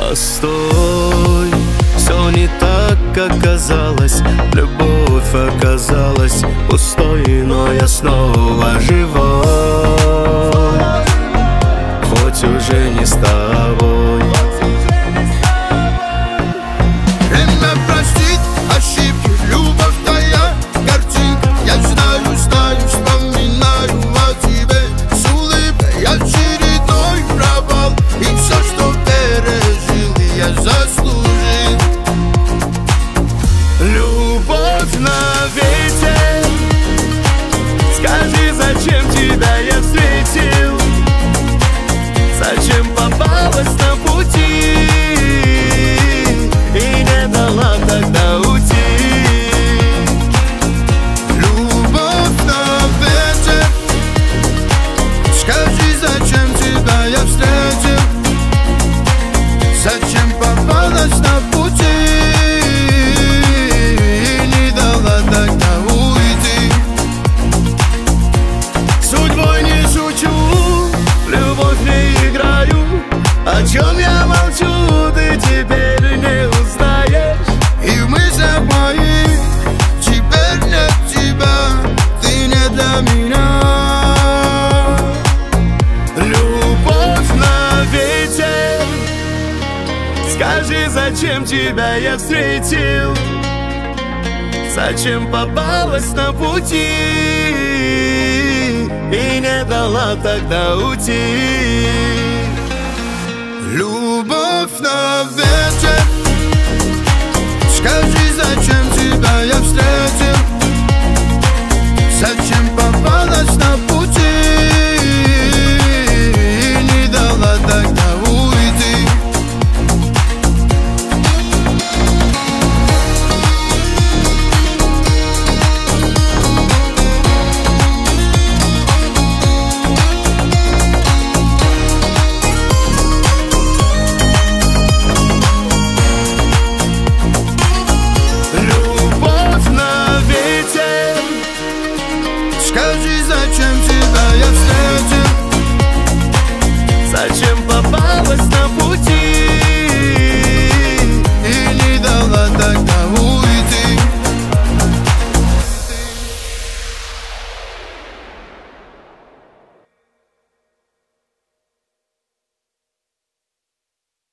Постой, все не так, как казалось. Любовь оказалась пустой, но я снова живой, хоть уже не с тобой. Время простить ошибки, любовь твоя картинка. Я знаю, вспоминаю о тебе с улыбкой. Очередной провал, и все, что пережил, я заслужил. Любовь на ветер, скажи, зачем тебя я встретил? Зачем попалась на пути и не дала тогда уйти? Любовь на ветер, скажи, зачем тебя я встретил? Зачем попалась на пути и не дала тогда уйти? Судьбой не шучу, любовь не играю. О чем я молчу, ты теперь не узнаешь. И в мыслях моих теперь нет тебя, ты не для меня. Любовь на ветер, скажи, зачем тебя я встретил? Зачем попалась на пути и не дала тогда уйти? Любовь на ветер, скажи, зачем тебя я встретил? Зачем попалась на